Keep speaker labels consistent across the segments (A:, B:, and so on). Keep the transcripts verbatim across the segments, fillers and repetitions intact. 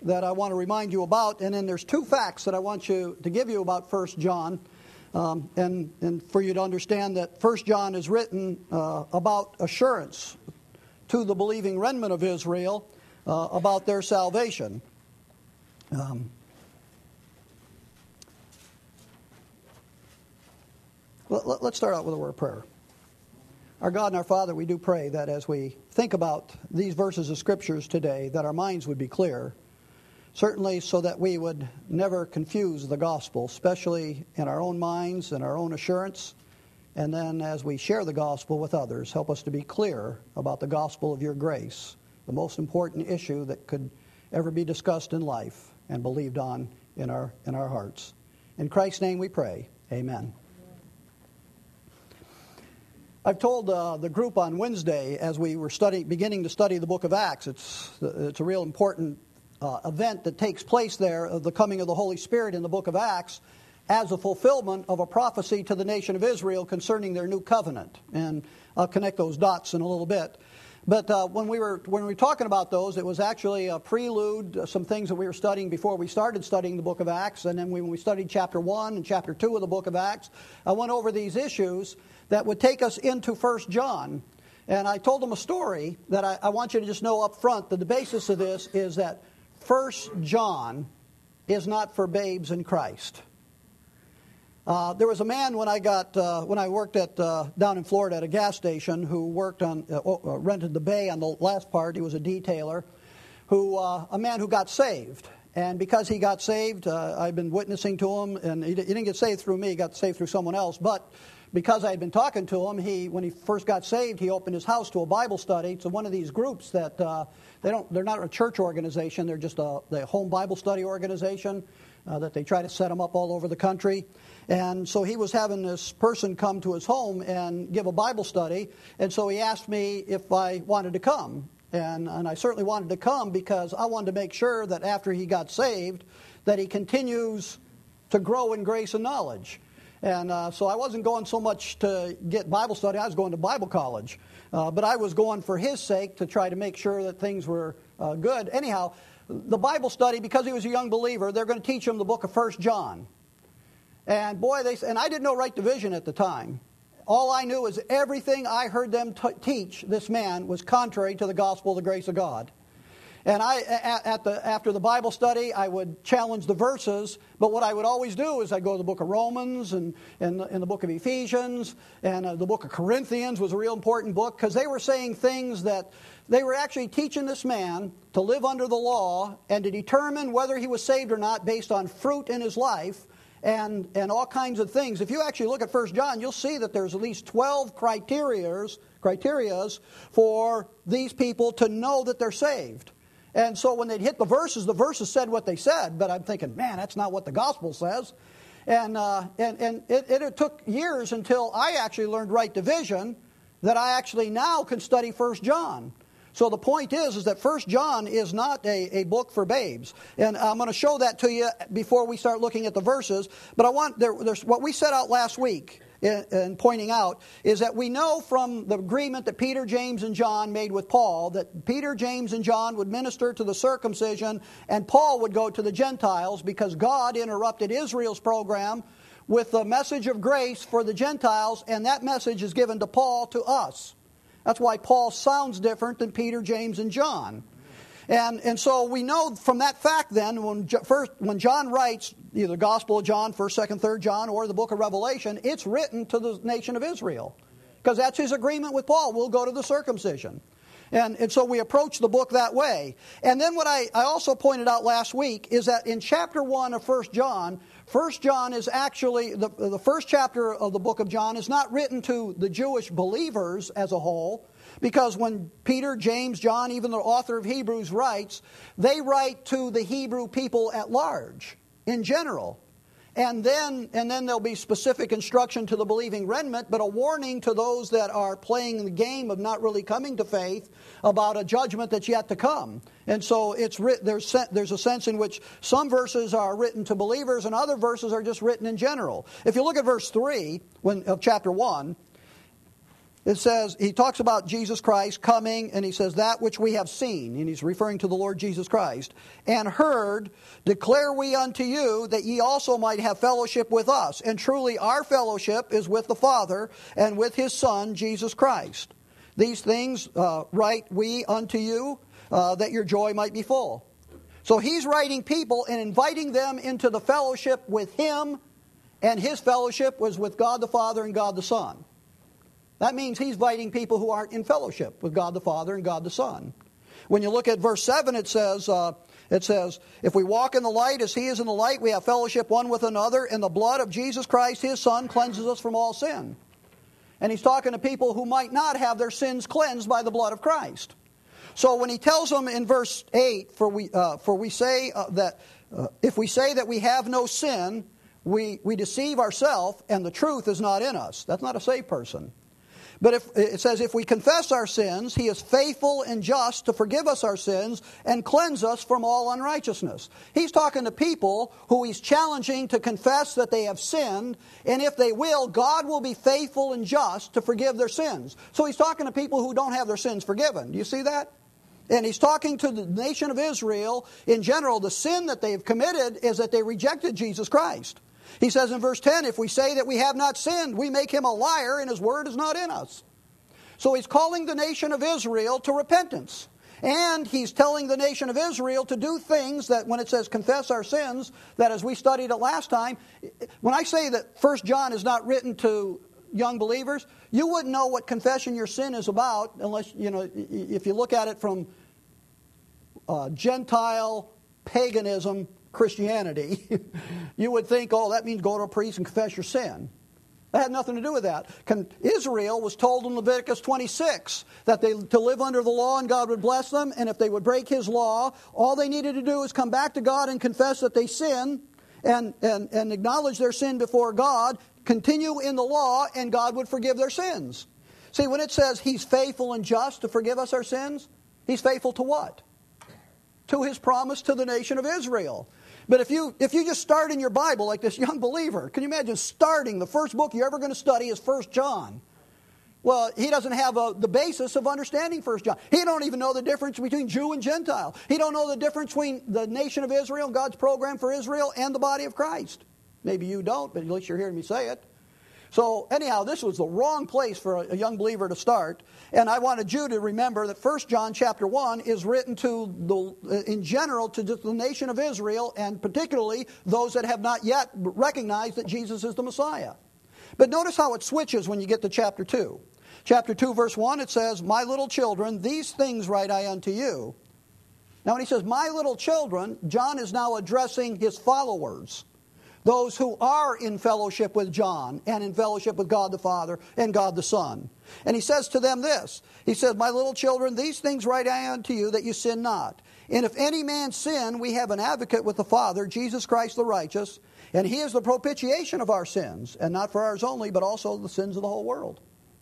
A: that I want to remind you about, and then there's two facts that I want you to give you about First John, um, and, and for you to understand that First John is written uh, about assurance to the believing remnant of Israel uh, about their salvation. Um, let, let's start out with a word of prayer. Our God and our Father, we do pray that as we think about these verses of Scriptures today, that our minds would be clear, certainly so that we would never confuse the gospel, especially in our own minds and our own assurance. And then as we share the gospel with others, help us to be clear about the gospel of your grace, the most important issue that could ever be discussed in life and believed on in our, in our hearts. In Christ's name we pray. Amen. I've told uh, the group on Wednesday, as we were studying, beginning to study the book of Acts, it's, it's a real important uh, event that takes place there, of the coming of the Holy Spirit in the book of Acts, as a fulfillment of a prophecy to the nation of Israel concerning their new covenant. And I'll connect those dots in a little bit. But uh, when we were when we were talking about those, it was actually a prelude, uh, some things that we were studying before we started studying the book of Acts. And then when we studied chapter one and chapter two of the book of Acts, I went over these issues that would take us into First John. And I told them a story that I, I want you to just know up front that the basis of this is that First John is not for babes in Christ. Uh, there was a man when I got uh, when I worked at uh, down in Florida at a gas station who worked on uh, uh, rented the bay on the last part. He was a detailer, who uh, a man who got saved, and because he got saved, uh, I've been witnessing to him, and he, he didn't get saved through me; he got saved through someone else. But because I had been talking to him, he when he first got saved, he opened his house to a Bible study. So one of these groups that uh, they don't they're not a church organization; they're just a the home Bible study organization uh, that they try to set them up all over the country. And so he was having this person come to his home and give a Bible study. And so he asked me if I wanted to come. And, and I certainly wanted to come because I wanted to make sure that after he got saved, that he continues to grow in grace and knowledge. And uh, so I wasn't going so much to get Bible study, I was going to Bible college. Uh, but I was going for his sake to try to make sure that things were uh, good. Anyhow, the Bible study, because he was a young believer, they're going to teach him the book of First John. And boy, they and I didn't know right division at the time. All I knew is everything I heard them t- teach this man was contrary to the gospel of the grace of God. And I, at the after the Bible study, I would challenge the verses. But what I would always do is I'd go to the book of Romans and and the, and the book of Ephesians and uh, the book of Corinthians was a real important book because they were saying things that they were actually teaching this man to live under the law and to determine whether he was saved or not based on fruit in his life. And and all kinds of things. If you actually look at First John, you'll see that there's at least twelve criterias, criterias for these people to know that they're saved. And so when they'd hit the verses, the verses said what they said, but I'm thinking, man, that's not what the gospel says. And uh, and, and it, it, it took years until I actually learned right division that I actually now can study First John. So the point is, is that First John is not a, a book for babes. And I'm going to show that to you before we start looking at the verses. But I want there, there's what we set out last week in, in pointing out is that we know from the agreement that Peter, James, and John made with Paul that Peter, James, and John would minister to the circumcision and Paul would go to the Gentiles because God interrupted Israel's program with the message of grace for the Gentiles, and that message is given to Paul to us. That's why Paul sounds different than Peter, James, and John. And and so we know from that fact then, when first when John writes either the Gospel of John, first, second, third John, or the book of Revelation, it's written to the nation of Israel. Because that's his agreement with Paul. We'll go to the circumcision. And, and so we approach the book that way. And then what I, I also pointed out last week is that in chapter one of First John, First John is actually, the, the first chapter of the book of John is not written to the Jewish believers as a whole, because when Peter, James, John, even the author of Hebrews writes, they write to the Hebrew people at large, in general. And then and then there'll be specific instruction to the believing remnant, but a warning to those that are playing the game of not really coming to faith about a judgment that's yet to come. And so it's writ- there's there's a sense in which some verses are written to believers and other verses are just written in general. If you look at verse three when, of chapter one, It says, he talks about Jesus Christ coming, and he says, that which we have seen, and he's referring to the Lord Jesus Christ, and heard, declare we unto you, that ye also might have fellowship with us. And truly our fellowship is with the Father, and with his Son, Jesus Christ. These things uh, write we unto you, uh, that your joy might be full. So he's writing people and inviting them into the fellowship with him, and his fellowship was with God the Father and God the Son. That means he's inviting people who aren't in fellowship with God the Father and God the Son. When you look at verse seven, it says, uh, it says, if we walk in the light as he is in the light, we have fellowship one with another, and the blood of Jesus Christ, his Son, cleanses us from all sin. And he's talking to people who might not have their sins cleansed by the blood of Christ. So when he tells them in verse eight, for we, uh, for we say uh, that, uh, if we say that we have no sin, we, we deceive ourselves, and the truth is not in us. That's not a saved person. But if, it says, if we confess our sins, he is faithful and just to forgive us our sins and cleanse us from all unrighteousness. He's talking to people who he's challenging to confess that they have sinned, and if they will, God will be faithful and just to forgive their sins. So he's talking to people who don't have their sins forgiven. Do you see that? And he's talking to the nation of Israel in general. The sin that they've committed is that they rejected Jesus Christ. He says in verse ten, if we say that we have not sinned, we make him a liar, and his word is not in us. So he's calling the nation of Israel to repentance. And he's telling the nation of Israel to do things that, when it says confess our sins, that as we studied it last time, when I say that First John is not written to young believers, you wouldn't know what confessing your sin is about unless, you know, if you look at it from uh, Gentile paganism Christianity, you would think, oh, that means go to a priest and confess your sin. That had nothing to do with that. Israel was told in Leviticus twenty-six that they to live under the law and God would bless them, and if they would break his law, all they needed to do is come back to God and confess that they sin and, and, and acknowledge their sin before God, continue in the law, and God would forgive their sins. See, when it says he's faithful and just to forgive us our sins, he's faithful to what? To his promise to the nation of Israel. But if you if you just start in your Bible like this young believer, can you imagine starting the first book you're ever going to study is First John? Well, he doesn't have a, the basis of understanding First John. He don't even know the difference between Jew and Gentile. He don't know the difference between the nation of Israel, God's program for Israel, and the body of Christ. Maybe you don't, but at least you're hearing me say it. So anyhow, this was the wrong place for a, a young believer to start. And I wanted you to remember that First John chapter one is written to, the, in general, to the nation of Israel, and particularly those that have not yet recognized that Jesus is the Messiah. But notice how it switches when you get to chapter two. Chapter two, verse one, it says, my little children, these things write I unto you. Now when he says, my little children, John is now addressing his followers. Those who are in fellowship with John and in fellowship with God the Father and God the Son. And he says to them this. He says, my little children, these things write I unto you, that you sin not. And if any man sin, we have an advocate with the Father, Jesus Christ the righteous. And he is the propitiation of our sins. And not for ours only, but also the sins of the whole world.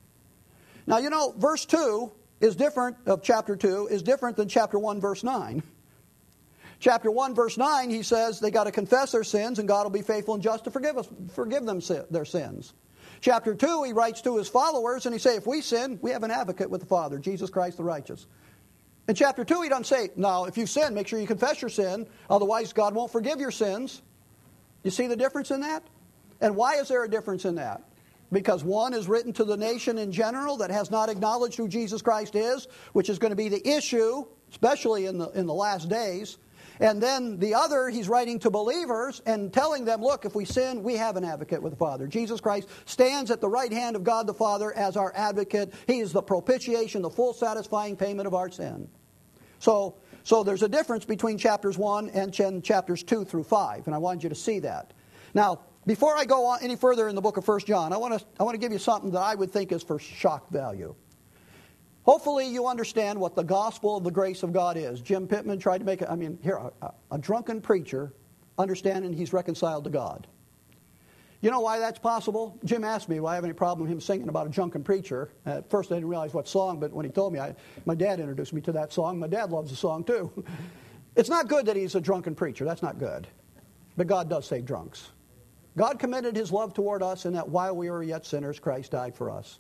A: Now, you know, verse two is different, of chapter two, is different than chapter one, verse nine. Chapter one, verse nine, he says they got to confess their sins and God will be faithful and just to forgive us, forgive them their sins. Chapter two, he writes to his followers and he says, if we sin, we have an advocate with the Father, Jesus Christ the righteous. In chapter two, he doesn't say, now, if you sin, make sure you confess your sin, otherwise God won't forgive your sins. You see the difference in that? And why is there a difference in that? Because one is written to the nation in general that has not acknowledged who Jesus Christ is, which is going to be the issue, especially in the, in the last days. And then the other, he's writing to believers and telling them, look, if we sin, we have an advocate with the Father. Jesus Christ stands at the right hand of God the Father as our advocate. He is the propitiation, the full satisfying payment of our sin. So, so there's a difference between chapters one and chapters two through five, and I wanted you to see that. Now, before I go on any further in the book of First John, I want to I want to give you something that I would think is for shock value. Hopefully you understand what the gospel of the grace of God is. Jim Pittman tried to make it, I mean, here, a, a drunken preacher understanding he's reconciled to God. You know why that's possible? Jim asked me, do I have any problem with him singing about a drunken preacher? At first I didn't realize what song, but when he told me, I, my dad introduced me to that song. My dad loves the song too. It's not good that he's a drunken preacher. That's not good. But God does save drunks. God commended his love toward us in that while we were yet sinners, Christ died for us.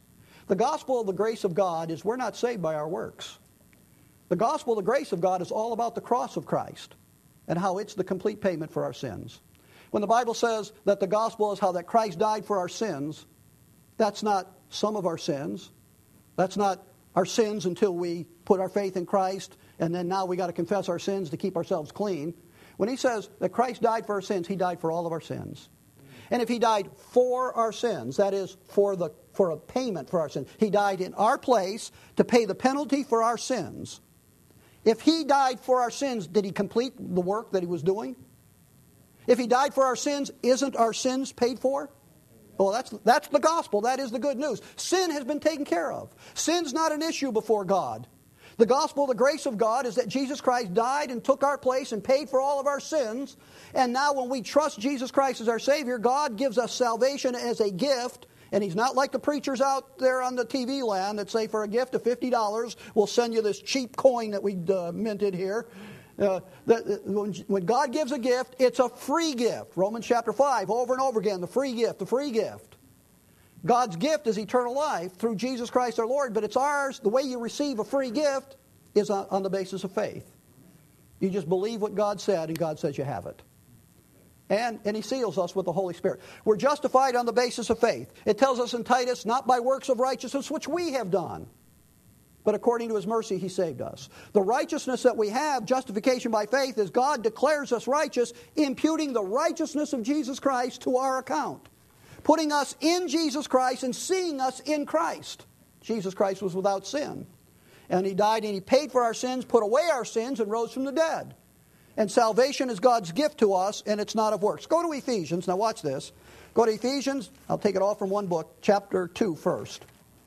A: The gospel of the grace of God is we're not saved by our works. The gospel of the grace of God is all about the cross of Christ and how it's the complete payment for our sins. When the Bible says that the gospel is how that Christ died for our sins, that's not some of our sins. That's not our sins until we put our faith in Christ, and then now we got to confess our sins to keep ourselves clean. When he says that Christ died for our sins, he died for all of our sins. And if he died for our sins, that is, for the for a payment for our sins, he died in our place to pay the penalty for our sins. If he died for our sins, did he complete the work that he was doing? If he died for our sins, isn't our sins paid for? Well, that's, that's the gospel. That is the good news. Sin has been taken care of. Sin's not an issue before God. The gospel, the grace of God, is that Jesus Christ died and took our place and paid for all of our sins. And now when we trust Jesus Christ as our Savior, God gives us salvation as a gift. And he's not like the preachers out there on the T V land that say for a gift of fifty dollars, we'll send you this cheap coin that we uh, minted here. Uh, that, when, when God gives a gift, it's a free gift. Romans chapter five, over and over again, the free gift, the free gift. God's gift is eternal life through Jesus Christ our Lord, but it's ours. The way you receive a free gift is on, on the basis of faith. You just believe what God said, and God says you have it. And, and he seals us with the Holy Spirit. We're justified on the basis of faith. It tells us in Titus, not by works of righteousness which we have done, but according to his mercy he saved us. The righteousness that we have, justification by faith, is God declares us righteous, imputing the righteousness of Jesus Christ to our account. Putting us in Jesus Christ and seeing us in Christ. Jesus Christ was without sin. And he died and he paid for our sins, put away our sins, and rose from the dead. And salvation is God's gift to us, and it's not of works. Go to Ephesians. Now watch this. Go to Ephesians. I'll take it all from one book. Chapter two first.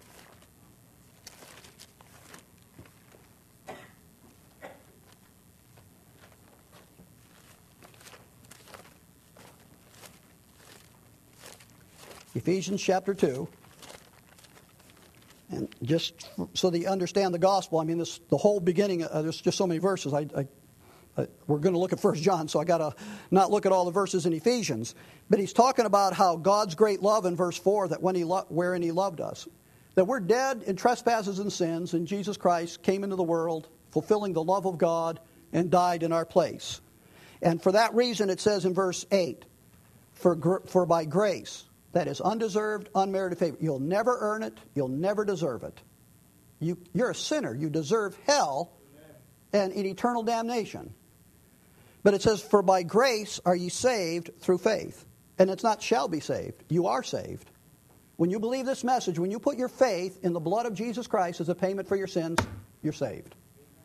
A: Ephesians chapter two. And just so that you understand the gospel, I mean, this the whole beginning, uh, there's just so many verses. I, I Uh, we're going to look at First John, so I got to not look at all the verses in Ephesians. But he's talking about how God's great love in verse four, that when he lo- wherein he loved us, that we're dead in trespasses and sins, and Jesus Christ came into the world, fulfilling the love of God, and died in our place. And for that reason, it says in verse eight, for gr- for by grace, that is undeserved, unmerited favor. You'll never earn it. You'll never deserve it. You, you're a sinner. You deserve hell and in eternal damnation. But it says, for by grace are ye saved through faith. And it's not shall be saved. You are saved. When you believe this message, when you put your faith in the blood of Jesus Christ as a payment for your sins, you're saved.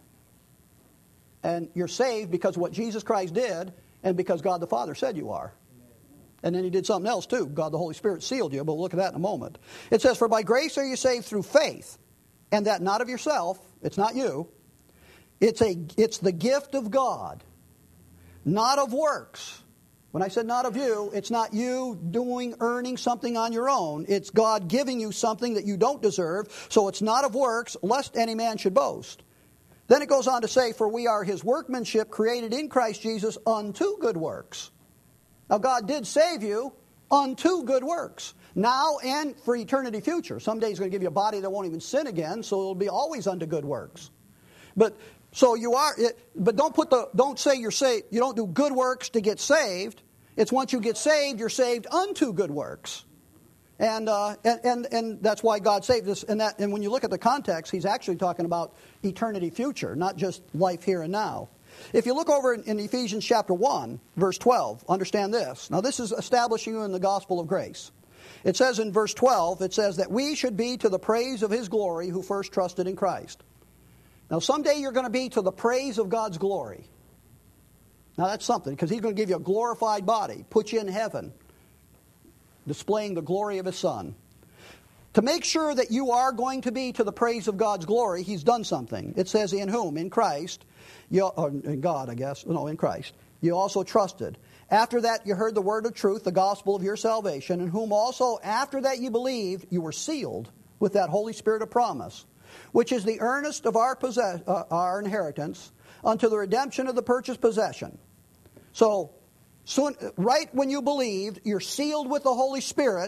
A: And you're saved because of what Jesus Christ did and because God the Father said you are. And then he did something else too. God the Holy Spirit sealed you, but we'll look at that in a moment. It says, for by grace are you saved through faith, and that not of yourself, it's not you. It's a it's the gift of God, not of works. When I said not of you, it's not you doing, earning something on your own. It's God giving you something that you don't deserve, so it's not of works, lest any man should boast. Then it goes on to say, for we are his workmanship, created in Christ Jesus unto good works. Now, God did save you unto good works, now and for eternity future. Someday he's going to give you a body that won't even sin again, so it'll be always unto good works. But so you are, but don't put the don't say you're saved. You don't do good works to get saved. It's once you get saved, you're saved unto good works, and uh, and, and and that's why God saved us. And that and when you look at the context, he's actually talking about eternity future, not just life here and now. If you look over in, in Ephesians chapter one, verse twelve, understand this. Now this is establishing you in the gospel of grace. It says in verse twelve, it says that we should be to the praise of his glory who first trusted in Christ. Now someday you're going to be to the praise of God's glory. Now that's something, because he's going to give you a glorified body, put you in heaven, displaying the glory of his Son. To make sure that you are going to be to the praise of God's glory, he's done something. It says, in whom? In Christ. You, or in God, I guess. No, in Christ. You also trusted. After that, you heard the word of truth, the gospel of your salvation, in whom also, after that you believed, you were sealed with that Holy Spirit of promise, which is the earnest of our, possess- uh, our inheritance, unto the redemption of the purchased possession. So, soon, right when you believed, you're sealed with the Holy Spirit,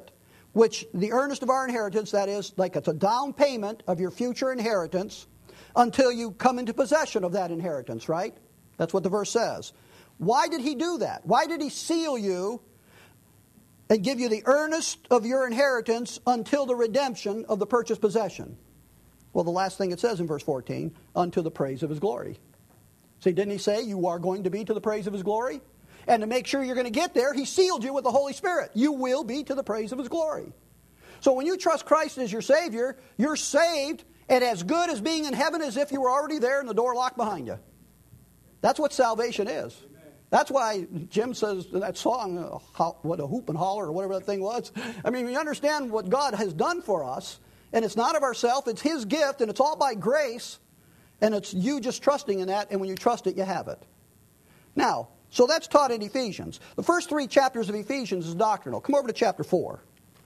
A: which the earnest of our inheritance, that is, like it's a down payment of your future inheritance until you come into possession of that inheritance, right? That's what the verse says. Why did he do that? Why did he seal you and give you the earnest of your inheritance until the redemption of the purchased possession? Well, the last thing it says in verse fourteen, unto the praise of his glory. See, didn't he say you are going to be to the praise of his glory? And to make sure you're going to get there, he sealed you with the Holy Spirit. You will be to the praise of his glory. So when you trust Christ as your Savior, you're saved and as good as being in heaven as if you were already there and the door locked behind you. That's what salvation is. That's why Jim says in that song, uh, what a hoop and holler or whatever that thing was. I mean, we understand what God has done for us, and it's not of ourselves, it's his gift, and it's all by grace, and it's you just trusting in that, and when you trust it, you have it. Now, so that's taught in Ephesians. The first three chapters of Ephesians is doctrinal. Come over to chapter four.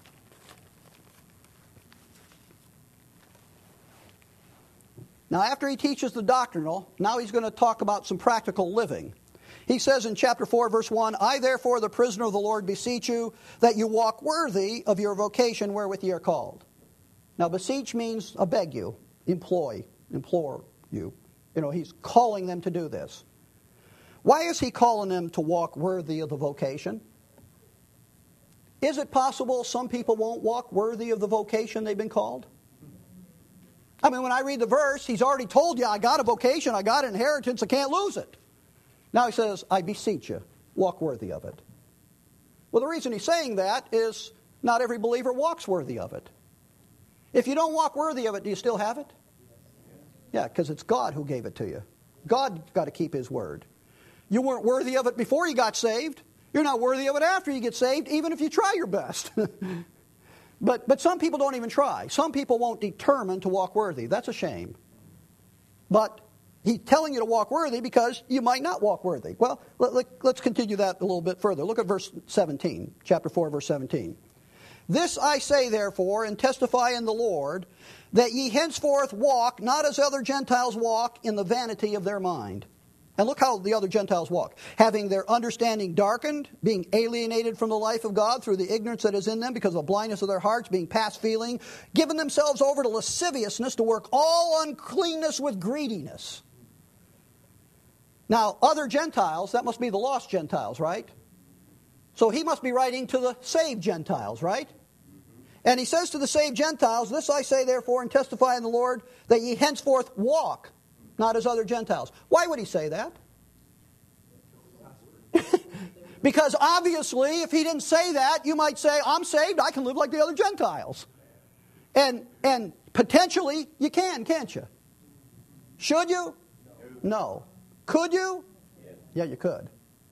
A: Now, after he teaches the doctrinal, now he's going to talk about some practical living. He says in chapter four, verse one, I therefore, the prisoner of the Lord, beseech you that you walk worthy of your vocation wherewith ye are called. Now, beseech means I beg you, employ, implore you. You know, he's calling them to do this. Why is he calling them to walk worthy of the vocation? Is it possible some people won't walk worthy of the vocation they've been called? I mean, when I read the verse, he's already told you, I got a vocation, I got an inheritance, I can't lose it. Now he says, I beseech you, walk worthy of it. Well, the reason he's saying that is not every believer walks worthy of it. If you don't walk worthy of it, do you still have it? Yeah, because it's God who gave it to you. God's got to keep his word. You weren't worthy of it before you got saved. You're not worthy of it after you get saved, even if you try your best. but, but some people don't even try. Some people won't determine to walk worthy. That's a shame. But he's telling you to walk worthy because you might not walk worthy. Well, let, let, let's continue that a little bit further. Look at verse seventeen, chapter four, verse seventeen. This I say, therefore, and testify in the Lord, that ye henceforth walk, not as other Gentiles walk, in the vanity of their mind. And look how the other Gentiles walk. Having their understanding darkened, being alienated from the life of God through the ignorance that is in them because of the blindness of their hearts, being past feeling, giving themselves over to lasciviousness to work all uncleanness with greediness. Now, other Gentiles, that must be the lost Gentiles, right? So he must be writing to the saved Gentiles, right? And he says to the saved Gentiles, this I say therefore and testify in the Lord, that ye henceforth walk, not as other Gentiles. Why would he say that? Because obviously, if he didn't say that, you might say, I'm saved, I can live like the other Gentiles. And, and potentially, you can, can't you? Should you? No. Could you? Yeah, you could.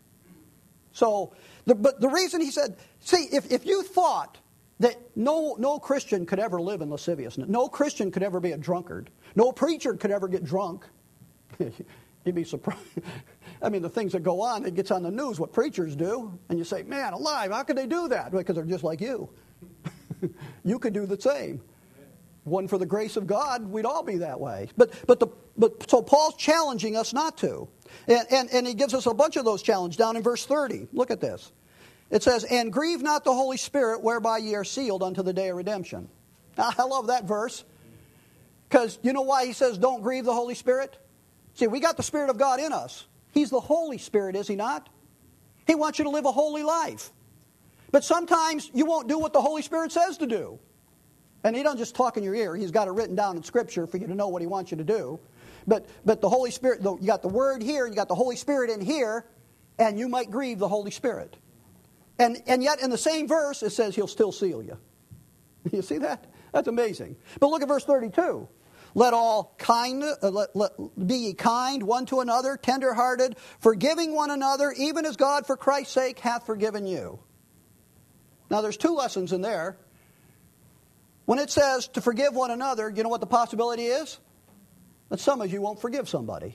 A: So, the, but the reason he said, see, if, if you thought that no, no Christian could ever live in lasciviousness, no Christian could ever be a drunkard, no preacher could ever get drunk, you'd be surprised. I mean, the things that go on, it gets on the news, what preachers do, and you say, man, alive, how could they do that? Because they're just like you. You could do the same. One for the grace of God, we'd all be that way. But but the but so Paul's challenging us not to. And, and, and he gives us a bunch of those challenges down in verse thirty. Look at this. It says, and grieve not the Holy Spirit, whereby ye are sealed unto the day of redemption. Now, I love that verse. Because you know why he says don't grieve the Holy Spirit? See, we got the Spirit of God in us. He's the Holy Spirit, is he not? He wants you to live a holy life. But sometimes you won't do what the Holy Spirit says to do. And he doesn't just talk in your ear. He's got it written down in Scripture for you to know what he wants you to do. But but the Holy Spirit, you got the Word here, you got the Holy Spirit in here, and you might grieve the Holy Spirit. And and yet in the same verse, it says he'll still seal you. You see that? That's amazing. But look at verse thirty-two. Let all kind, uh, let, let, be ye kind one to another, tenderhearted, forgiving one another, even as God for Christ's sake hath forgiven you. Now there's two lessons in there. When it says to forgive one another, you know what the possibility is? That some of you won't forgive somebody.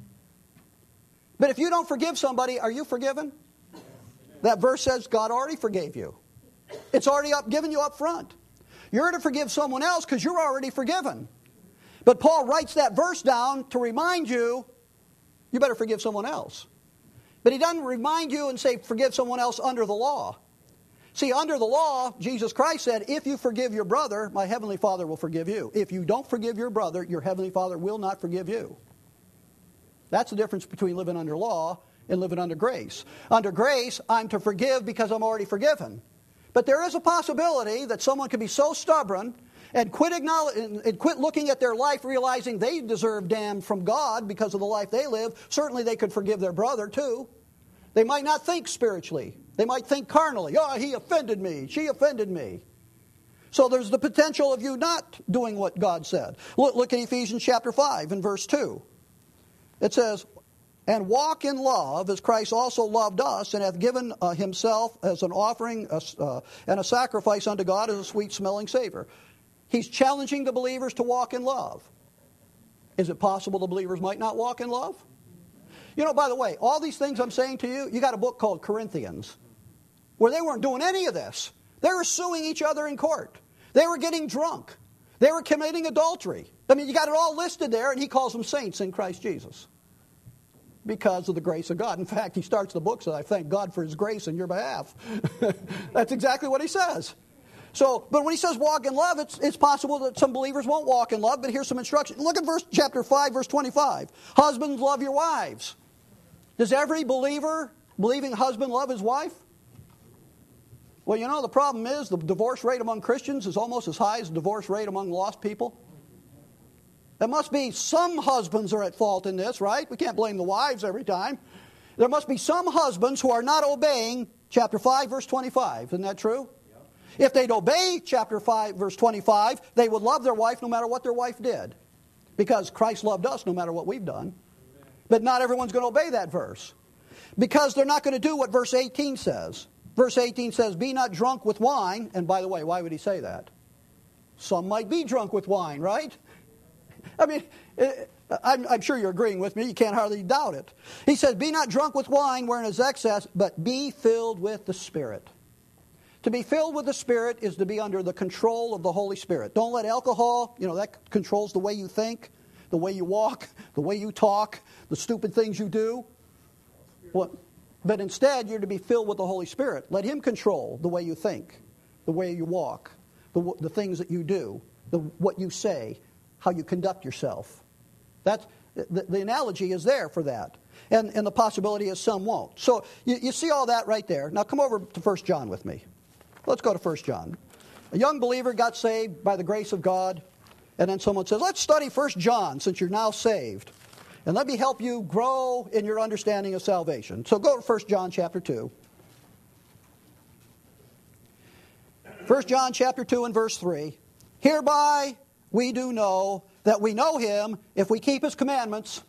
A: But if you don't forgive somebody, are you forgiven? That verse says God already forgave you. It's already up, given you up front. You're to forgive someone else because you're already forgiven. But Paul writes that verse down to remind you, you better forgive someone else. But he doesn't remind you and say forgive someone else under the law. See, under the law, Jesus Christ said, if you forgive your brother, my heavenly Father will forgive you. If you don't forgive your brother, your heavenly Father will not forgive you. That's the difference between living under law and living under grace. Under grace, I'm to forgive because I'm already forgiven. But there is a possibility that someone could be so stubborn and quit acknowledge, and quit looking at their life realizing they deserve damn from God because of the life they live. Certainly they could forgive their brother too. They might not think spiritually. They might think carnally. Oh, he offended me. She offended me. So there's the potential of you not doing what God said. Look, look at Ephesians chapter five and verse two. It says, and walk in love as Christ also loved us and hath given uh, himself as an offering uh, uh, and a sacrifice unto God as a sweet-smelling savor. He's challenging the believers to walk in love. Is it possible the believers might not walk in love? You know, by the way, all these things I'm saying to you, you got a book called Corinthians, where they weren't doing any of this. They were suing each other in court. They were getting drunk. They were committing adultery. I mean, you got it all listed there, and he calls them saints in Christ Jesus because of the grace of God. In fact, he starts the book, so I thank God for his grace in your behalf. That's exactly what he says. So, but when he says walk in love, it's, it's possible that some believers won't walk in love, but here's some instruction. Look at verse chapter five, verse twenty-five. Husbands, love your wives. Does every believer, believing husband, love his wife? Well, you know, the problem is the divorce rate among Christians is almost as high as the divorce rate among lost people. There must be some husbands are at fault in this, right? We can't blame the wives every time. There must be some husbands who are not obeying chapter five, verse twenty-five. Isn't that true? Yep. If they'd obey chapter five, verse twenty-five, they would love their wife no matter what their wife did. Because Christ loved us no matter what we've done. But not everyone's going to obey that verse. Because they're not going to do what verse eighteen says. Verse eighteen says, be not drunk with wine. And by the way, why would he say that? Some might be drunk with wine, right? I mean, I'm, I'm sure you're agreeing with me. You can't hardly doubt it. He says, be not drunk with wine wherein is excess, but be filled with the Spirit. To be filled with the Spirit is to be under the control of the Holy Spirit. Don't let alcohol, you know, that controls the way you think, the way you walk, the way you talk, the stupid things you do. What? But instead, you're to be filled with the Holy Spirit. Let Him control the way you think, the way you walk, the, the things that you do, the, what you say, how you conduct yourself. That's, the, the analogy is there for that. And, and the possibility is some won't. So you, you see all that right there. Now come over to First John with me. Let's go to First John. A young believer got saved by the grace of God. And then someone says, let's study First John since you're now saved. And let me help you grow in your understanding of salvation. So go to First John chapter two. First John chapter two and verse three. Hereby we do know that we know Him if we keep His commandments.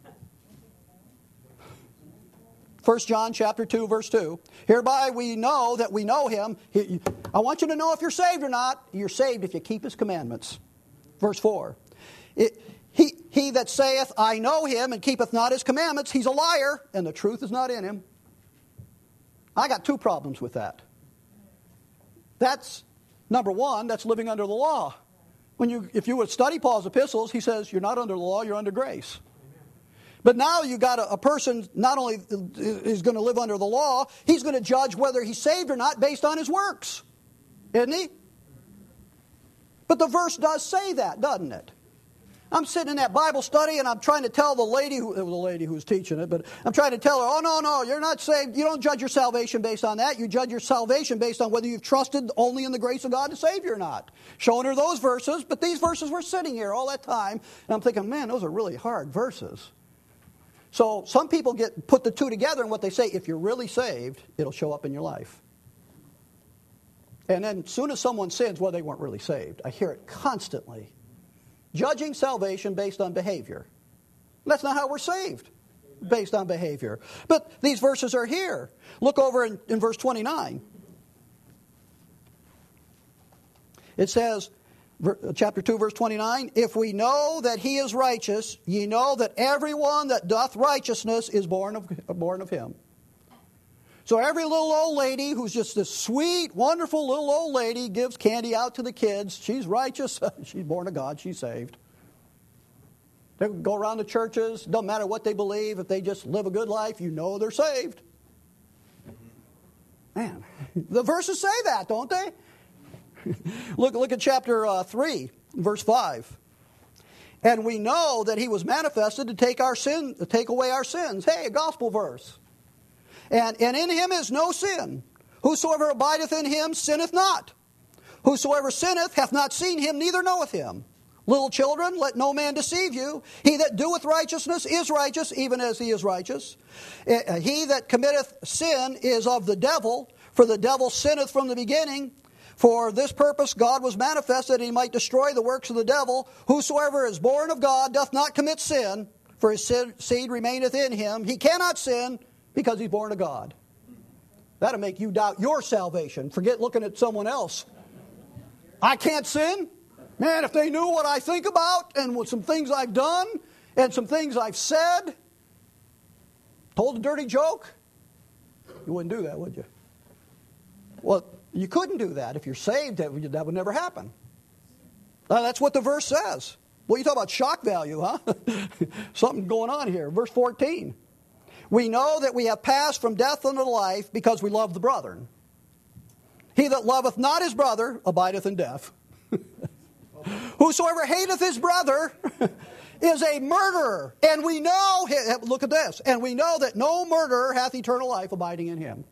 A: First John chapter two verse two. Hereby we know that we know Him. I want you to know if you're saved or not. You're saved if you keep His commandments. Verse four. It, He, he that saith, I know Him, and keepeth not His commandments, he's a liar, and the truth is not in him. I got two problems with that. That's, number one, that's living under the law. When you, if you would study Paul's epistles, he says, you're not under the law, you're under grace. But now you got a, a person not only is going to live under the law, he's going to judge whether he's saved or not based on his works. Isn't he? But the verse does say that, doesn't it? I'm sitting in that Bible study and I'm trying to tell the lady, who, it was the lady who was teaching it, but I'm trying to tell her, oh, no, no, you're not saved. You don't judge your salvation based on that. You judge your salvation based on whether you've trusted only in the grace of God to save you or not. Showing her those verses, but these verses were sitting here all that time, and I'm thinking, man, those are really hard verses. So some people get put the two together, and what they say, if you're really saved, it'll show up in your life. And then as soon as someone sins, well, they weren't really saved. I hear it constantly. Judging salvation based on behavior. That's not how we're saved, based on behavior. But these verses are here. Look over in, in verse twenty-nine. It says, chapter two, verse twenty-nine, if we know that He is righteous, ye know that everyone that doth righteousness is born of, born of Him. So every little old lady who's just this sweet, wonderful little old lady gives candy out to the kids. She's righteous. She's born of God. She's saved. They go around the churches. Doesn't matter what they believe. If they just live a good life, you know they're saved. Man, the verses say that, don't they? look, look at chapter uh, three, verse five. And we know that he was manifested to take our sin, to take away our sins. Hey, a gospel verse. And, and in him is no sin. Whosoever abideth in him sinneth not. Whosoever sinneth hath not seen him, neither knoweth him. Little children, let no man deceive you. He that doeth righteousness is righteous, even as he is righteous. He that committeth sin is of the devil, for the devil sinneth from the beginning. For this purpose God was manifested, that he might destroy the works of the devil. Whosoever is born of God doth not commit sin, for his seed remaineth in him. He cannot sin, because he's born of God. That'll make you doubt your salvation. Forget looking at someone else. I can't sin? Man, if they knew what I think about and what some things I've done and some things I've said, told a dirty joke, you wouldn't do that, would you? Well, you couldn't do that. If you're saved, that would, that would never happen. Now, that's what the verse says. Well, you talk about shock value, huh? Something going on here. Verse fourteen. We know that we have passed from death unto life because we love the brethren. He that loveth not his brother abideth in death. Whosoever hateth his brother is a murderer. And we know, look at this, and we know that no murderer hath eternal life abiding in him.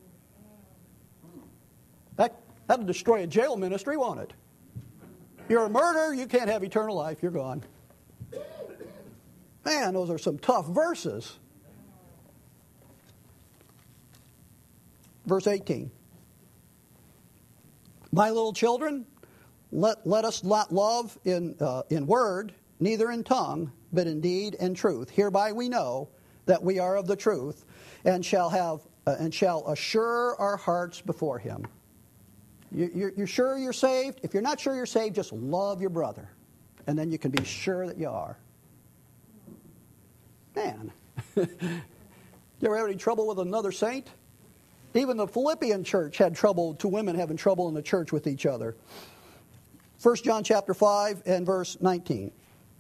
A: That, that'll destroy a jail ministry, won't it? You're a murderer, you can't have eternal life, you're gone. Man, those are some tough verses. Verse eighteen. My little children, let, let us not love in, uh, in word, neither in tongue, but in deed and truth. Hereby we know that we are of the truth, and shall have uh, and shall assure our hearts before him. You, you're, you're sure you're saved? If you're not sure you're saved, just love your brother, and then you can be sure that you are. Man, you ever have any trouble with another saint? Even the Philippian church had trouble, two women having trouble in the church with each other. First John chapter five and verse nineteen.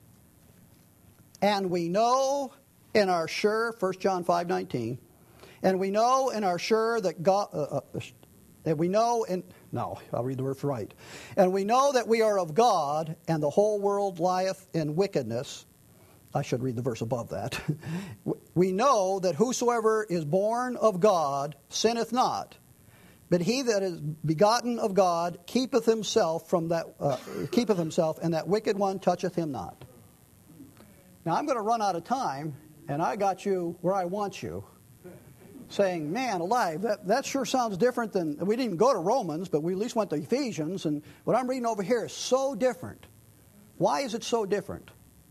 A: And we know and are sure, First John five nineteen, and we know and are sure that God, uh, uh, that we know, and no, I'll read the verse right. And we know that we are of God, and the whole world lieth in wickedness. I should read the verse above that. We know that whosoever is born of God sinneth not, but he that is begotten of God keepeth himself from that uh, keepeth himself, and that wicked one toucheth him not. Now I'm going to run out of time, and I got you where I want you, saying, "Man alive, that that sure sounds different than we didn't go to Romans, but we at least went to Ephesians, and what I'm reading over here is so different." Why is it so different?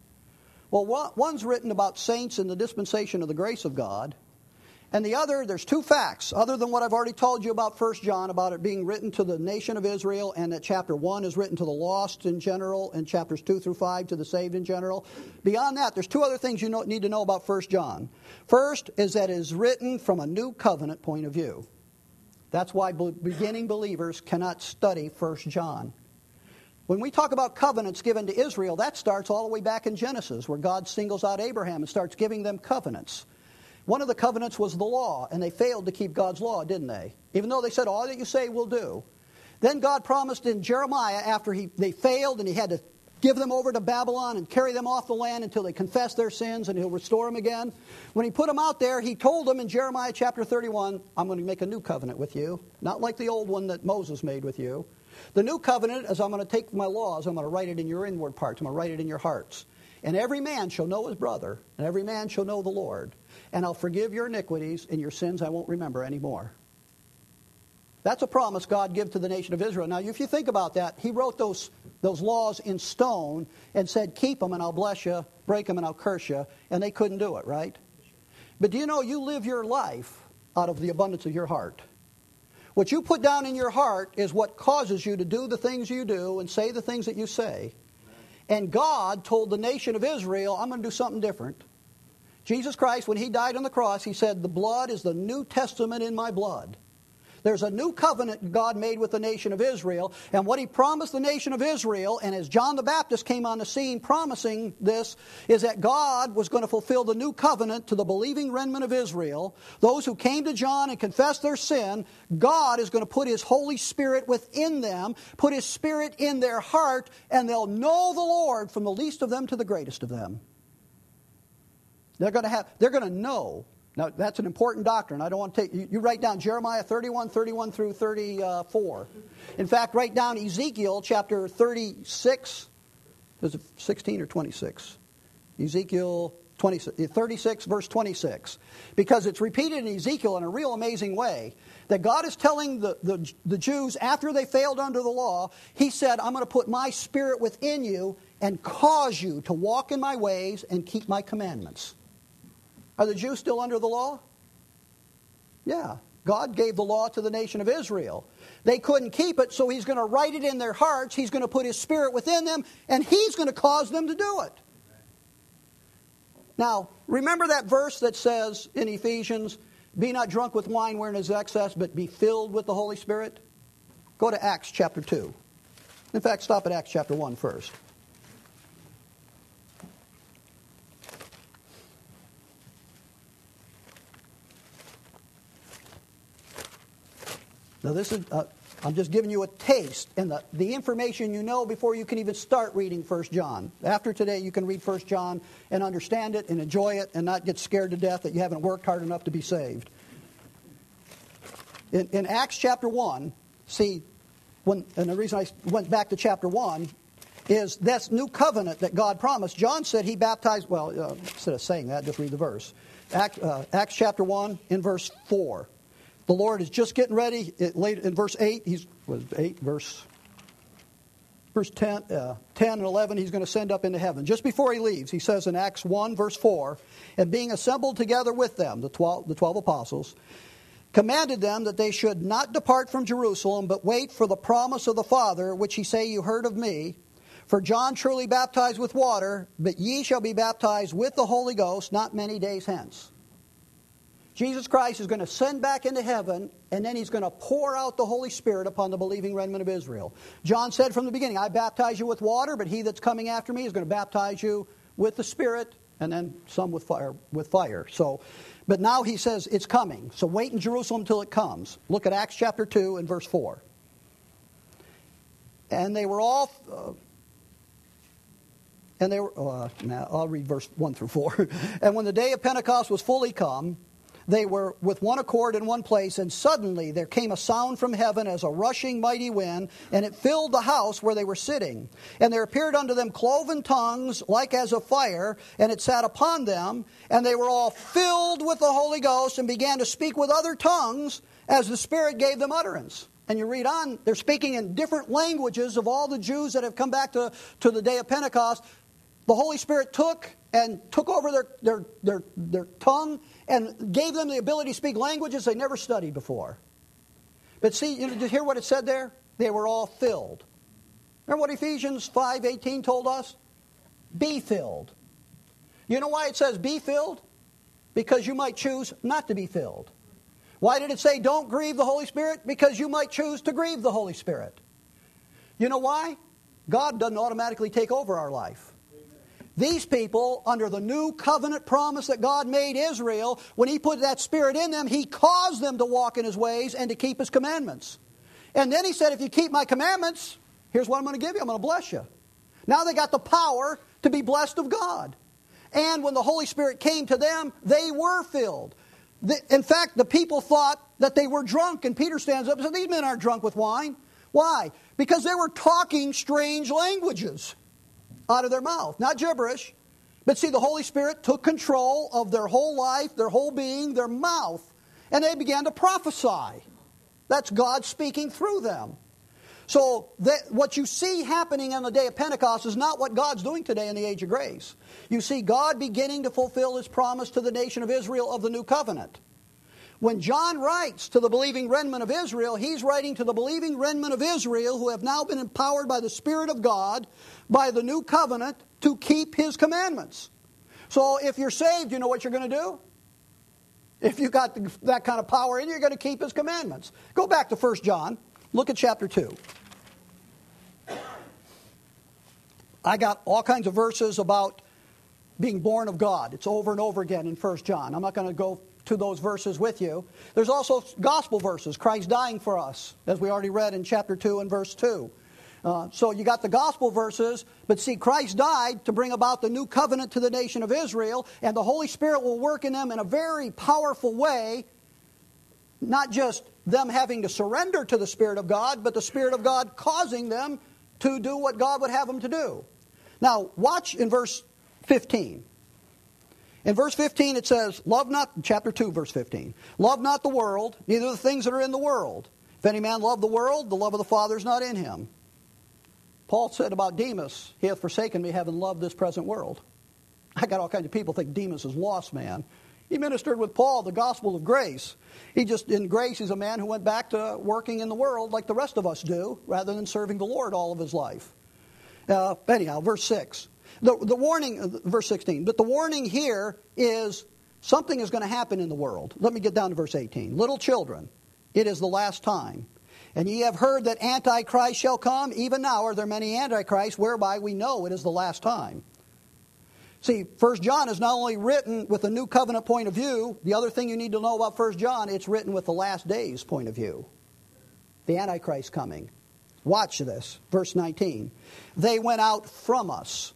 A: Well, one's written about saints in the dispensation of the grace of God, and the other, there's two facts, other than what I've already told you about First John, about it being written to the nation of Israel, and that chapter one is written to the lost in general, and chapters two through five to the saved in general. Beyond that, there's two other things you know, need to know about First John. First is that it is written from a new covenant point of view. That's why beginning believers cannot study First John. When we talk about covenants given to Israel, that starts all the way back in Genesis, where God singles out Abraham and starts giving them covenants. One of the covenants was the law, and they failed to keep God's law, didn't they? Even though they said, all that you say we'll do. Then God promised in Jeremiah, after he, they failed and he had to give them over to Babylon and carry them off the land until they confess their sins, and he'll restore them again. When he put them out there, he told them in Jeremiah chapter thirty-one, I'm going to make a new covenant with you, not like the old one that Moses made with you. The new covenant is I'm going to take my laws, I'm going to write it in your inward parts, I'm going to write it in your hearts. And every man shall know his brother, and every man shall know the Lord. And I'll forgive your iniquities, and your sins I won't remember anymore. That's a promise God gave to the nation of Israel. Now, if you think about that, he wrote those, those laws in stone and said, keep them and I'll bless you, break them and I'll curse you. And they couldn't do it, right? But do you know you live your life out of the abundance of your heart? What you put down in your heart is what causes you to do the things you do and say the things that you say. And God told the nation of Israel, I'm going to do something different. Jesus Christ, when he died on the cross, he said, the blood is the New Testament in my blood. There's a new covenant God made with the nation of Israel. And what he promised the nation of Israel, and as John the Baptist came on the scene promising this, is that God was going to fulfill the new covenant to the believing remnant of Israel. Those who came to John and confessed their sin, God is going to put his Holy Spirit within them, put his Spirit in their heart, and they'll know the Lord from the least of them to the greatest of them. They're going to have, they're going to know. Now, that's an important doctrine. I don't want to take, you, you write down Jeremiah thirty-one, thirty-one through thirty-four. In fact, write down Ezekiel chapter thirty-six. Is it sixteen or twenty-six? Ezekiel thirty-six, verse twenty-six. Because it's repeated in Ezekiel in a real amazing way. That God is telling the, the, the Jews after they failed under the law, he said, I'm going to put my Spirit within you and cause you to walk in my ways and keep my commandments. Are the Jews still under the law? Yeah. God gave the law to the nation of Israel. They couldn't keep it, so he's going to write it in their hearts. He's going to put his Spirit within them, and he's going to cause them to do it. Now, remember that verse that says in Ephesians, be not drunk with wine wherein is excess, but be filled with the Holy Spirit? Go to Acts chapter two. In fact, stop at Acts chapter one first. Now this is, uh, I'm just giving you a taste and the, the information you know before you can even start reading First John. After today you can read First John and understand it and enjoy it and not get scared to death that you haven't worked hard enough to be saved. In, in Acts chapter one, see, when, and the reason I went back to chapter one is this new covenant that God promised. John said he baptized, well, uh, instead of saying that, just read the verse. Act, uh, Acts chapter one in verse four. The Lord is just getting ready. It, late in verse eight, he's was eight verse verse ten, uh, ten and eleven. He's going to send up into heaven. Just before he leaves, he says in Acts one verse four, and being assembled together with them, the twelve, the twelve apostles, commanded them that they should not depart from Jerusalem, but wait for the promise of the Father, which he say you heard of me. For John truly baptized with water, but ye shall be baptized with the Holy Ghost not many days hence. Jesus Christ is going to send back into heaven, and then he's going to pour out the Holy Spirit upon the believing remnant of Israel. John said from the beginning, I baptize you with water, but he that's coming after me is going to baptize you with the Spirit, and then some with fire. With fire. So, but now he says it's coming. So wait in Jerusalem till it comes. Look at Acts chapter two and verse four. And they were all... Uh, and they were... Uh, now I'll read verse one through four. And when the day of Pentecost was fully come, they were with one accord in one place, and suddenly there came a sound from heaven as a rushing mighty wind, and it filled the house where they were sitting. And there appeared unto them cloven tongues like as of fire, and it sat upon them, and they were all filled with the Holy Ghost, and began to speak with other tongues as the Spirit gave them utterance. And you read on, they're speaking in different languages of all the Jews that have come back to, to the day of Pentecost. The Holy Spirit took and took over their, their, their, their tongue and gave them the ability to speak languages they never studied before. But see, you know, did you hear what it said there? They were all filled. Remember what Ephesians five eighteen told us? Be filled. You know why it says be filled? Because you might choose not to be filled. Why did it say don't grieve the Holy Spirit? Because you might choose to grieve the Holy Spirit. You know why? God doesn't automatically take over our life. These people, under the new covenant promise that God made Israel, when he put that Spirit in them, he caused them to walk in his ways and to keep his commandments. And then he said, if you keep my commandments, here's what I'm going to give you. I'm going to bless you. Now they got the power to be blessed of God. And when the Holy Spirit came to them, they were filled. In fact, the people thought that they were drunk. And Peter stands up and says, these men aren't drunk with wine. Why? Because they were talking strange languages out of their mouth. Not gibberish. But see, the Holy Spirit took control of their whole life, their whole being, their mouth. And they began to prophesy. That's God speaking through them. So that, what you see happening on the day of Pentecost is not what God's doing today in the age of grace. You see God beginning to fulfill his promise to the nation of Israel of the new covenant. When John writes to the believing remnant of Israel, he's writing to the believing remnant of Israel who have now been empowered by the Spirit of God, by the new covenant, to keep his commandments. So if you're saved, you know what you're going to do? If you got the, that kind of power in you, you're going to keep his commandments. Go back to First John. Look at chapter two. I got all kinds of verses about being born of God. It's over and over again in First John. I'm not going to go to those verses with you. There's also gospel verses, Christ dying for us, as we already read in chapter two and verse two. Uh, so you got the gospel verses, but see, Christ died to bring about the new covenant to the nation of Israel, and the Holy Spirit will work in them in a very powerful way, not just them having to surrender to the Spirit of God, but the Spirit of God causing them to do what God would have them to do. Now, watch in verse fifteen. In verse fifteen it says, love not, chapter two, verse fifteen, love not the world, neither the things that are in the world. If any man love the world, the love of the Father is not in him. Paul said about Demas, he hath forsaken me, having loved this present world. I got all kinds of people think Demas is lost man. He ministered with Paul the gospel of grace. He just, in grace, he's a man who went back to working in the world like the rest of us do, rather than serving the Lord all of his life. Uh, anyhow, verse six. The, the warning, verse sixteen, but the warning here is something is going to happen in the world. Let me get down to verse eighteen. Little children, it is the last time. And ye have heard that Antichrist shall come. Even now are there many Antichrists, whereby we know it is the last time. See, First John is not only written with a new covenant point of view. The other thing you need to know about First John, it's written with the last days point of view. The Antichrist coming. Watch this. Verse nineteen. They went out from us,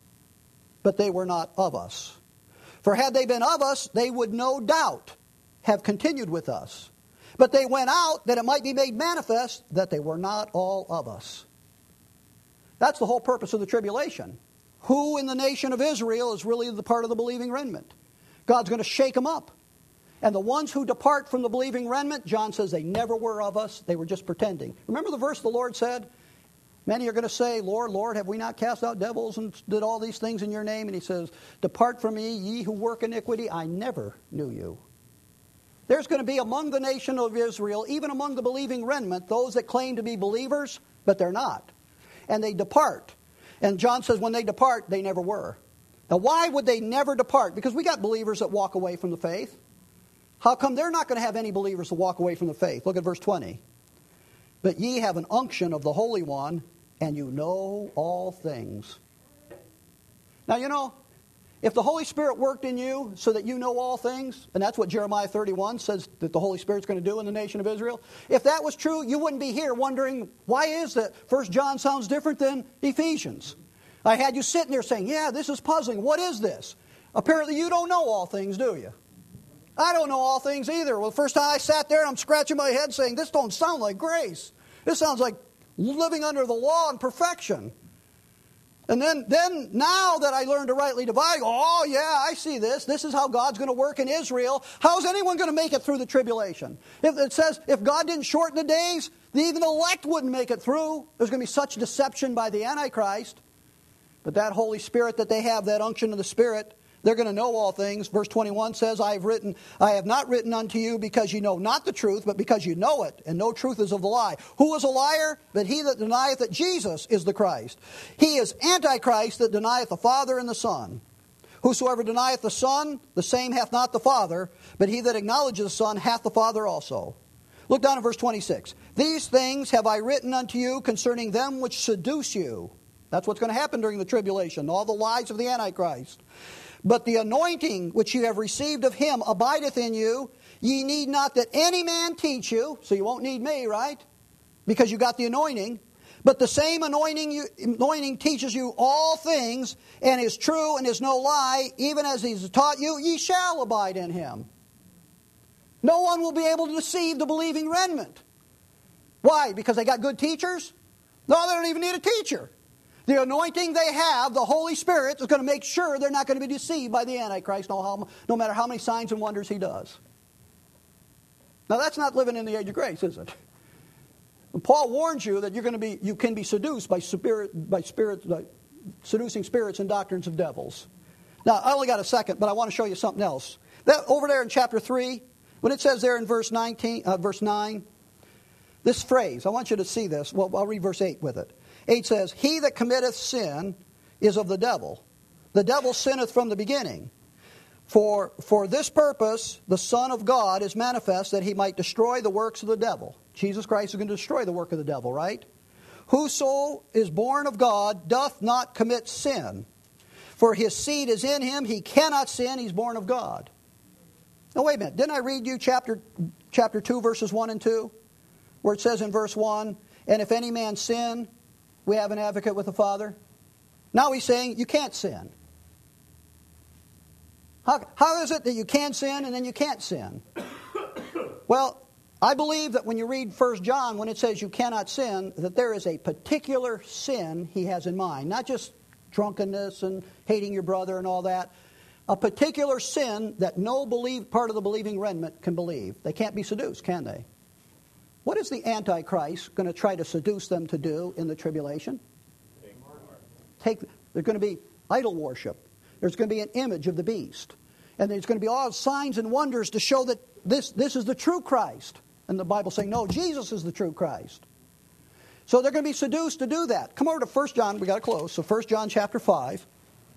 A: but they were not of us. For had they been of us, they would no doubt have continued with us. But they went out that it might be made manifest that they were not all of us. That's the whole purpose of the tribulation. Who in the nation of Israel is really the part of the believing remnant? God's going to shake them up. And the ones who depart from the believing remnant, John says they never were of us. They were just pretending. Remember the verse the Lord said? Many are going to say, Lord, Lord, have we not cast out devils and did all these things in your name? And he says, depart from me, ye who work iniquity. I never knew you. There's going to be among the nation of Israel, even among the believing remnant, those that claim to be believers, but they're not. And they depart. And John says when they depart, they never were. Now, why would they never depart? Because we got believers that walk away from the faith. How come they're not going to have any believers to walk away from the faith? Look at verse twenty. But ye have an unction of the Holy One, and you know all things. Now, you know, if the Holy Spirit worked in you so that you know all things, and that's what Jeremiah thirty-one says that the Holy Spirit's going to do in the nation of Israel, if that was true, you wouldn't be here wondering, why is that First John sounds different than Ephesians? I had you sitting there saying, yeah, this is puzzling. What is this? Apparently you don't know all things, do you? I don't know all things either. Well, the first time I sat there, I'm scratching my head saying, this don't sound like grace. This sounds like living under the law and perfection. And then, then now that I learned to rightly divide, oh yeah, I see this. This is how God's going to work in Israel. How is anyone going to make it through the tribulation? If it says if God didn't shorten the days, even the elect wouldn't make it through. There's going to be such deception by the Antichrist. But that Holy Spirit that they have, that unction of the Spirit, they're going to know all things. Verse twenty-one says, I have written, I have not written unto you because you know not the truth, but because you know it, and no truth is of the lie. Who is a liar? But he that denieth that Jesus is the Christ. He is Antichrist that denieth the Father and the Son. Whosoever denieth the Son, the same hath not the Father, but he that acknowledges the Son hath the Father also. Look down at verse twenty-six. These things have I written unto you concerning them which seduce you. That's what's going to happen during the tribulation, all the lies of the Antichrist. But the anointing which you have received of him abideth in you. Ye need not that any man teach you. So you won't need me, right? Because you got the anointing. But the same anointing, you, anointing teaches you all things, and is true and is no lie. Even as he's taught you, ye shall abide in him. No one will be able to deceive the believing remnant. Why? Because they got good teachers? No, they don't even need a teacher. The anointing they have, the Holy Spirit, is going to make sure they're not going to be deceived by the Antichrist, no, how, no matter how many signs and wonders he does. Now, that's not living in the age of grace, is it? And Paul warns you that you're going to be, you can be seduced by spirit, by spirit, by seducing spirits and doctrines of devils. Now, I only got a second, but I want to show you something else. That over there in chapter three, when it says there in verse nineteen, uh, verse nine, this phrase, I want you to see this. Well, I'll read verse eight with it. eight says, he that committeth sin is of the devil. The devil sinneth from the beginning. For, for this purpose, the Son of God is manifest that he might destroy the works of the devil. Jesus Christ is going to destroy the work of the devil, right? Whoso is born of God doth not commit sin. For his seed is in him. He cannot sin. He's born of God. Now, wait a minute. Didn't I read you chapter, chapter two, verses one and two? Where it says in verse one, and if any man sin, we have an advocate with the Father. Now he's saying you can't sin. How, how is it that you can sin and then you can't sin? Well, I believe that when you read First John, when it says you cannot sin, that there is a particular sin he has in mind. Not just drunkenness and hating your brother and all that. A particular sin that no believe, part of the believing remnant can believe. They can't be seduced, can they? What is the Antichrist going to try to seduce them to do in the tribulation? Take, there's going to be idol worship. There's going to be an image of the beast. And there's going to be all signs and wonders to show that this, this is the true Christ. And the Bible's saying, no, Jesus is the true Christ. So they're going to be seduced to do that. Come over to First John. We've got to close. So First John chapter five.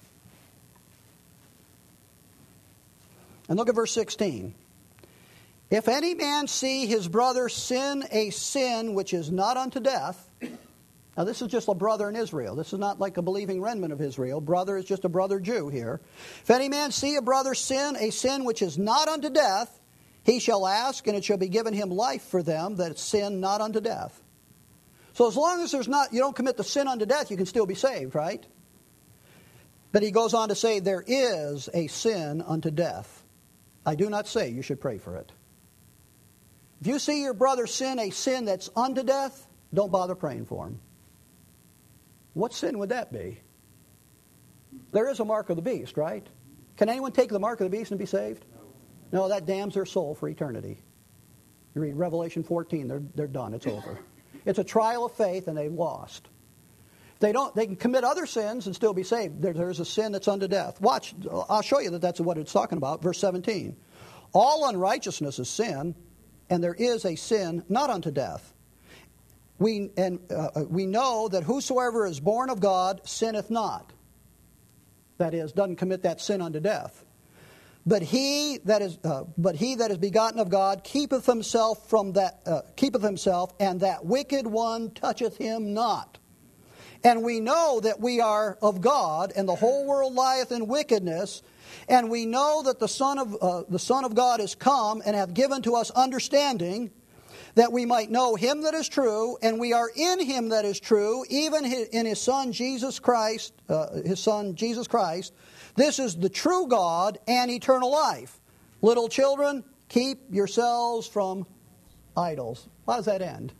A: And look at verse sixteen. If any man see his brother sin a sin which is not unto death. Now, this is just a brother in Israel. This is not like a believing remnant of Israel. Brother is just a brother Jew here. If any man see a brother sin a sin which is not unto death, he shall ask, and it shall be given him life for them that sin not unto death. So as long as there's not, you don't commit the sin unto death, you can still be saved, right? But he goes on to say, there is a sin unto death. I do not say you should pray for it. If you see your brother sin a sin that's unto death, don't bother praying for him. What sin would that be? There is a mark of the beast, right? Can anyone take the mark of the beast and be saved? No, that damns their soul for eternity. You read Revelation fourteen, they're, they're done, it's over. It's a trial of faith and they've lost. They don't. They can commit other sins and still be saved. There, there's a sin that's unto death. Watch, I'll show you that that's what it's talking about. Verse seventeen. All unrighteousness is sin, and there is a sin not unto death. We and uh, we know that whosoever is born of God sinneth not. That is, doesn't commit that sin unto death. But he that is, uh, but he that is begotten of God keepeth himself from that, uh, keepeth himself, and that wicked one toucheth him not. And we know that we are of God, and the whole world lieth in wickedness. And we know that the Son of uh, the Son of God is come, and hath given to us understanding, that we might know him that is true, and we are in him that is true, even in his Son Jesus Christ, uh, his Son Jesus Christ. This is the true God and eternal life. Little children, keep yourselves from idols. How does that end?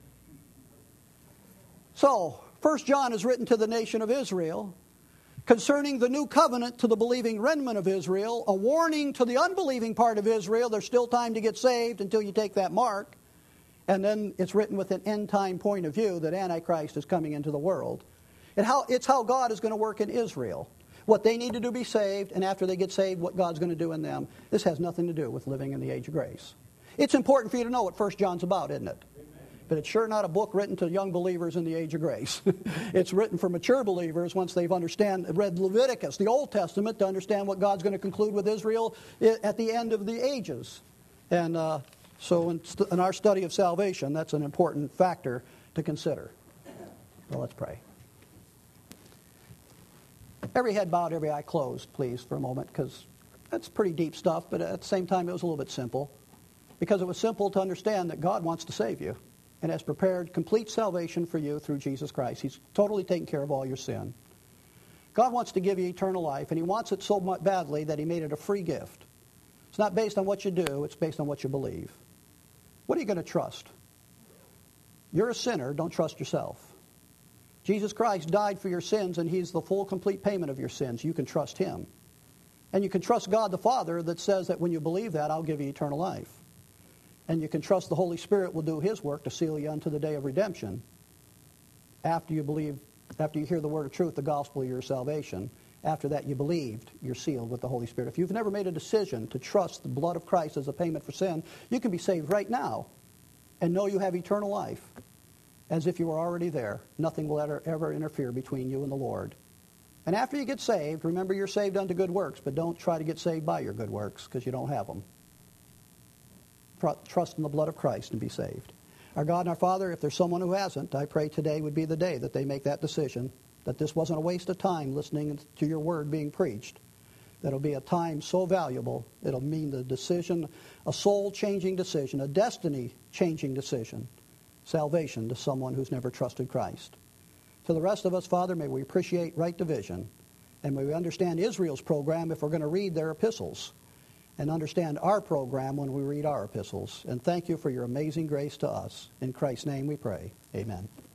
A: So, First John is written to the nation of Israel concerning the new covenant to the believing remnant of Israel, a warning to the unbelieving part of Israel. There's still time to get saved until you take that mark. And then it's written with an end-time point of view that Antichrist is coming into the world. And how, it's how God is going to work in Israel. What they need to do to be saved, and after they get saved, what God's going to do in them. This has nothing to do with living in the age of grace. It's important for you to know what First John's about, isn't it? But it's sure not a book written to young believers in the age of grace. It's written for mature believers once they've understand, read Leviticus, the Old Testament, to understand what God's going to conclude with Israel at the end of the ages. And uh, so in, st- in our study of salvation, that's an important factor to consider. Well, let's pray. Every head bowed, every eye closed, please, for a moment, because that's pretty deep stuff, but at the same time, it was a little bit simple. Because it was simple to understand that God wants to save you and has prepared complete salvation for you through Jesus Christ. He's totally taken care of all your sin. God wants to give you eternal life, and he wants it so much badly that he made it a free gift. It's not based on what you do, it's based on what you believe. What are you going to trust? You're a sinner, don't trust yourself. Jesus Christ died for your sins, and he's the full, complete payment of your sins. You can trust him. And you can trust God the Father that says that when you believe that, I'll give you eternal life. And you can trust the Holy Spirit will do his work to seal you unto the day of redemption after you believe, after you hear the word of truth, the gospel of your salvation. After that you believed, you're sealed with the Holy Spirit. If you've never made a decision to trust the blood of Christ as a payment for sin, you can be saved right now and know you have eternal life as if you were already there. Nothing will ever, ever interfere between you and the Lord. And after you get saved, remember you're saved unto good works, but don't try to get saved by your good works because you don't have them. Trust in the blood of Christ and be saved. Our God and our Father, if there's someone who hasn't, I pray today would be the day that they make that decision, that this wasn't a waste of time listening to your word being preached, that it'll be a time so valuable, it'll mean the decision, a soul-changing decision, a destiny-changing decision, salvation to someone who's never trusted Christ. To the rest of us, Father, may we appreciate right division, and may we understand Israel's program if we're going to read their epistles, and understand our program when we read our epistles. And thank you for your amazing grace to us. In Christ's name we pray. Amen.